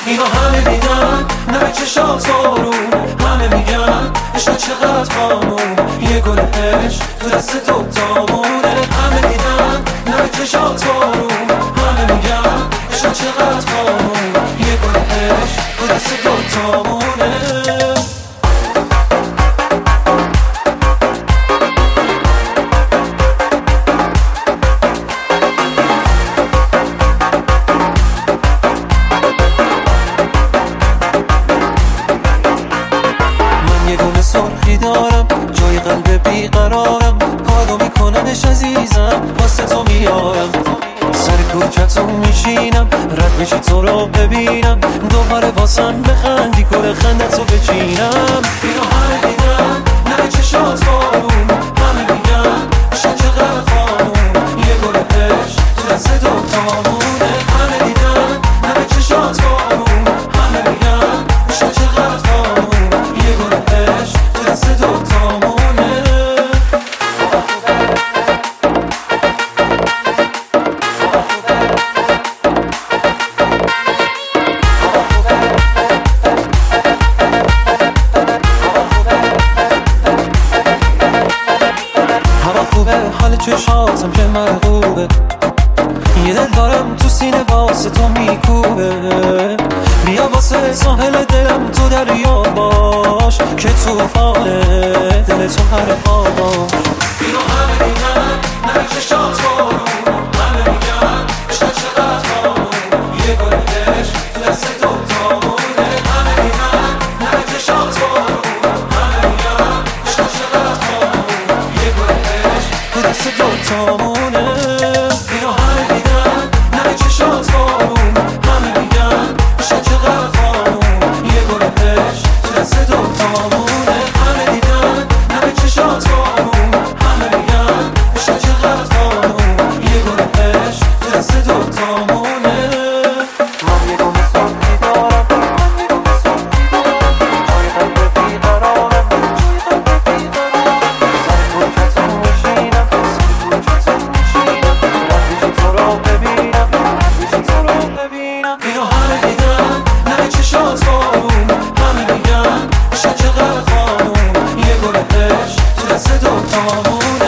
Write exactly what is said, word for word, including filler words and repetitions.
اینو همه میگن نه چشات بارون، همه میگن عشق چقدر قانون، یه گل عشق تو دست تو دامونه. همه میگن نه چشات بارون، همه میگن عشق چقدر قانون، یه گل عشق تو دست تو دامونه. سرخی دارم جای قلب بیقرارم، کادو میکنمش عزیزم واسه تو میارم. سر کوچتون میشینم رد میشی تو رو ببینم، دوباره واسم بخندی گل خندتو بچینم. اینو همه میگن نه چشات بارون، همه میگن عشق چقدر قانون، یه گل عشق تو دست دو تامونه. همه میگن نه چشات بارون، همه میگن عشق چقدر قانون، یه گل عشق تو دست دو تامونه. هوا خوبه حال چشاتم که مرغوبه، یه دل دارم تو سینه واسه تو میکوبه. بیا واسه ساحل دلم تو دریا باش، که توفانه دل تو هر خواباش. اینو همه میگن نه چشات بارون، همه میگن عشق چقدر قانون، یه گل عشق تو دست تو دامونه. همه میگن نه چشات بارون، همه میگن عشق چقدر قانون، یه گل عشق تو دست تو دامونه. اینو همه میگن نه چشات بارون، همه میگن عشق چقدر قانون، یه گل عشق تو دست تو دامونه. همه میگن نه چشات بارون، همه میگن عشق چقدر قانون، یه گل عشق تو دست تو دامونه. من یه گل سرخی دارم، من یه گل سرخی دارم، جای قلب بیقرارم، جای قلب بیقرارم. سر کوچتون میشینم، سر کوچتون میشینم، رد میشی تو رو ببینم، رد میشی تو رو ببینم. اینو همه میگن نه چشات بارون، همه میگن عشق چقدر قانون، یه گل عشق تو دست دو تامونه.